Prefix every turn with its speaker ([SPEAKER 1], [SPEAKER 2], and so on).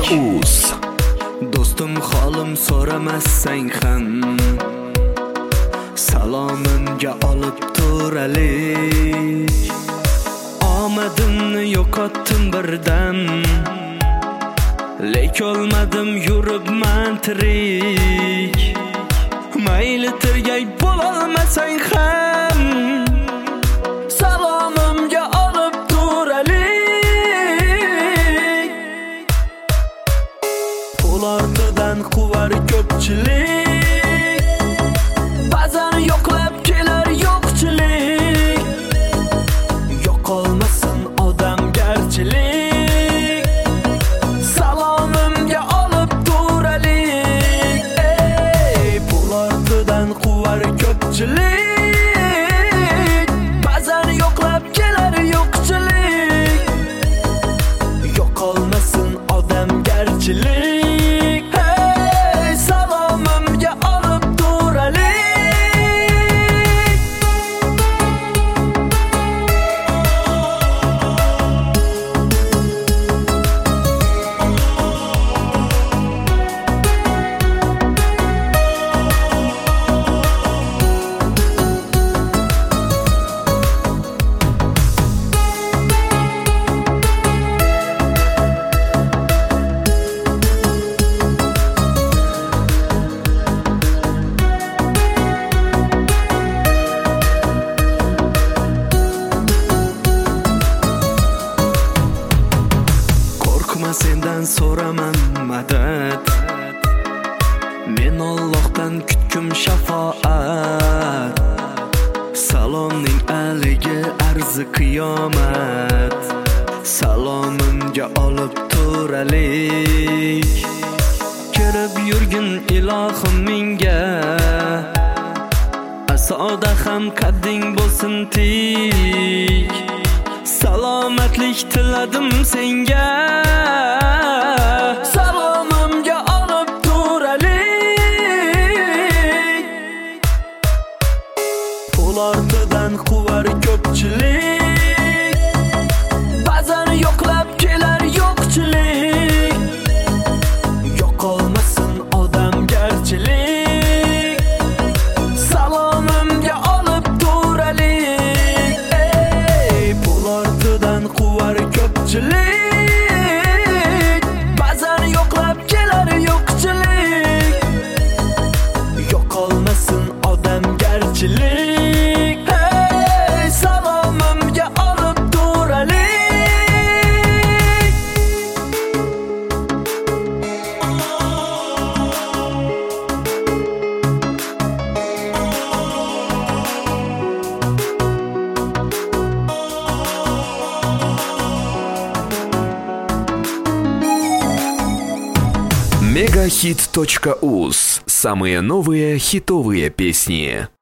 [SPEAKER 1] Megahit.uz.
[SPEAKER 2] Do'stim holim so'ramasang ham salomimga olib turalik. Omadimni yo'qotdim birdan, lek olmadim yuribman tirik. Mayli tirgay bo'lolmasang ham salomimga olib turalik. Pul ortidan quvar ko'pchilik, ba'zan yo'qlab kelar yo'qchilik. Yo'qolmasin odamgarchilik, salomimga olib turalik. Pul ortidan quvar ko'pchilik, ba'zan yo'qlab kelar yo'qchilik. Yo'qolmasin odamgarchilik, salomimga olib turalik. Sendan so'raman madad, men Allohdan kutkum shafoat. Salomning aligi arzi qiyomat, salomimga olib turalik. Kirib yurgin ilohim menga, asoda ham qadding bo'lsin tik. Salomatlik tiladim senga, salomimga olib turalik. Pul ortidan quvar ko'pchilik, ba'zan yo'qlab kelar yo'qchilik. Yo'qolmasin odamgarchilik, salomimga olib turalik. Pul ortidan quvar ko'pchilik, ba'zan yo'qlab kelar yo'qchilik. Yo'qolmasin odamgarchilik, salomimga olib turalik.
[SPEAKER 1] Megahit.uz. Самые новые хитовые песни.